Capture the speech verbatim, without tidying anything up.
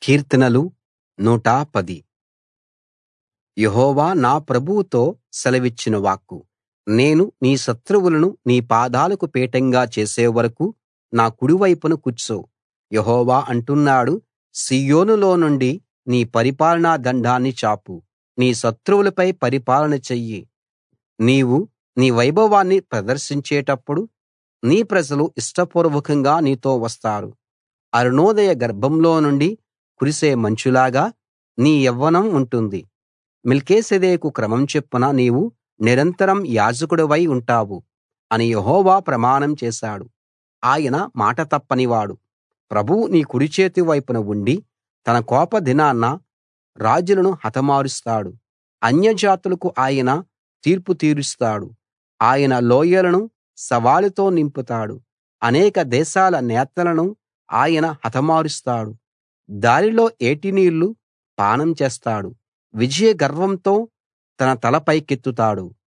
కీర్తనలు నూట పది. యెహోవా నా ప్రభువుతో సెలవిచ్చిన వాక్కు, నేను నీ శత్రువులను నీ పాదాలకు పీఠంగా చేసే వరకూ నా కుడివైపున కూర్చో. యెహోవా అంటున్నాడు, సీయోనులో నుండి నీ పరిపాలనా దండాన్ని చాపు, నీ శత్రువులపై పరిపాలన చెయ్యి. నీవు నీ వైభవాన్ని ప్రదర్శించేటప్పుడు నీ ప్రజలు ఇష్టపూర్వకంగా నీతో వస్తారు. అరుణోదయ గర్భంలో నుండి కురిసే మంచులాగా నీ యవ్వనం ఉంటుంది. మెల్కీసెదెకు క్రమం చొప్పున నీవు నిరంతరం యాజకుడివై ఉంటావు అని యెహోవా ప్రమాణం చేశాడు. ఆయన మాట తప్పనివాడు. ప్రభువు నీ కుడిచేతి వైపున ఉండి తన కోపదినాన రాజులను హతమారుస్తాడు. అన్యజాతులకు ఆయన తీర్పు తీరుస్తాడు. ఆయన లోయలను శవాలతో నింపుతాడు. అనేక దేశాల నేతలను ఆయన హతమారుస్తాడు. దారిలో ఏటినీళ్లు పానం చేస్తాడు. విజయ గర్వంతో తన తల పైకెత్తుతాడు.